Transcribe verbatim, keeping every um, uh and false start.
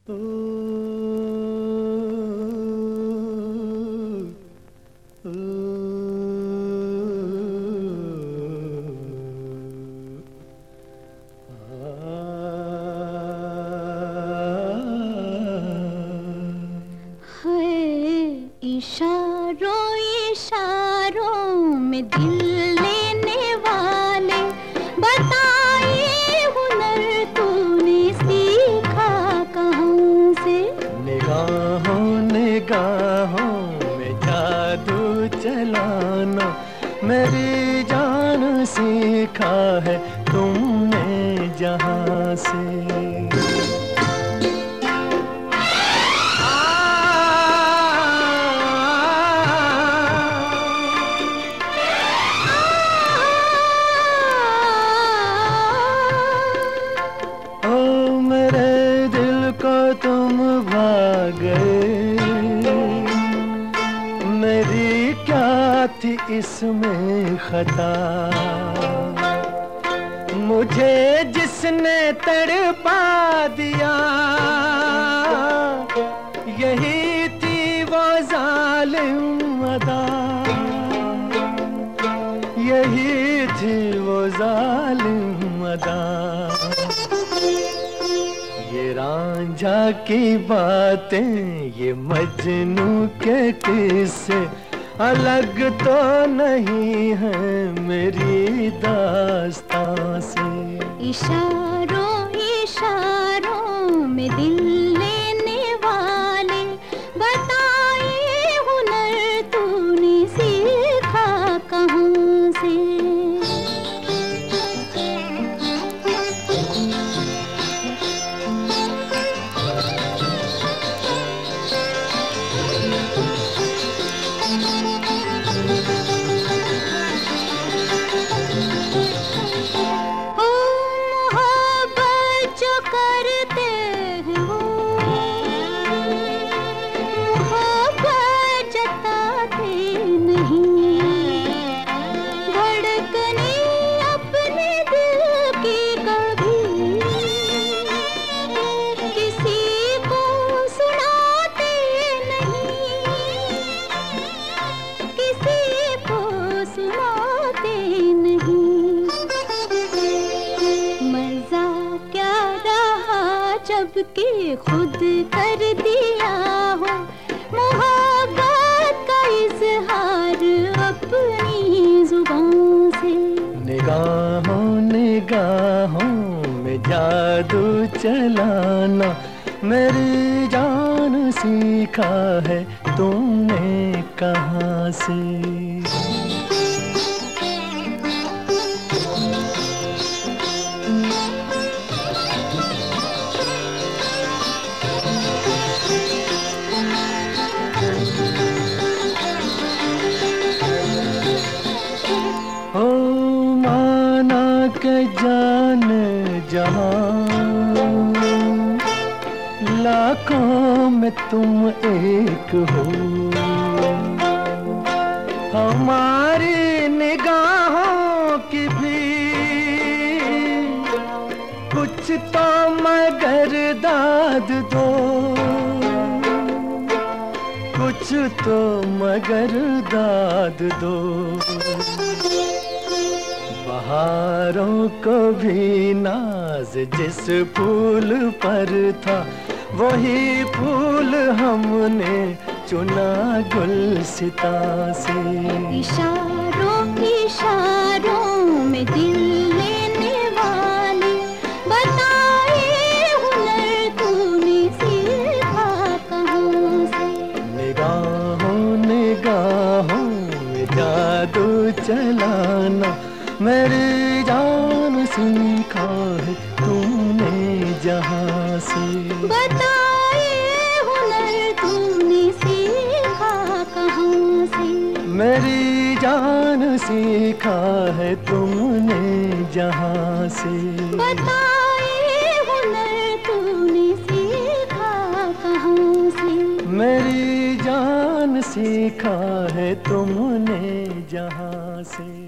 इशारों इशारों में दिल लेने वाले, बताइए हुनर तूने सीखा कहाँ से? निगाहों निगाहों में जादू चलाना मेरी जान सीखा है तुमने जहाँ से। तुम भाग गए, मेरी क्या थी इसमें खता? मुझे जिसने तड़पा दिया, यही थी वो जालिम अदा, यही थी वो जालिम अदा। ये रांझा की बातें, ये मजनू के किस्से अलग तो नहीं है मेरी दास्तां से। इशारों इशारों में दिल लेने वाले, बताइए हुनर तूने सीखा कहाँ से? जबकि खुद कर दिया हो मोहब्बत का इज़हार अपनी जुबान से। निगाहों निगाहों में जादू चलाना मेरी जान सीखा है तुमने कहाँ से? के जान जहां लाखों में तुम एक हो, हमारी निगाहों की भी कुछ तो मगर दाद दो, कुछ तो मगर दाद दो। बहारों को भी नाज जिस फूल पर था, वही फूल हमने चुना गुलसिता से। इशारों इशारों में दिल लेने वाले, बताइए हुनर तूने सीखा कहाँ से? निगाहों निगाहों में जादू चलाना मेरी जान सीखा है तुमने जहाँ से। बताइए हुनर तूने सीखा कहाँ से? मेरी जान सीखा है तुमने जहाँ से। बताइए हुनर तूने सीखा कहाँ से? मेरी जान सीखा है तुमने जहाँ से।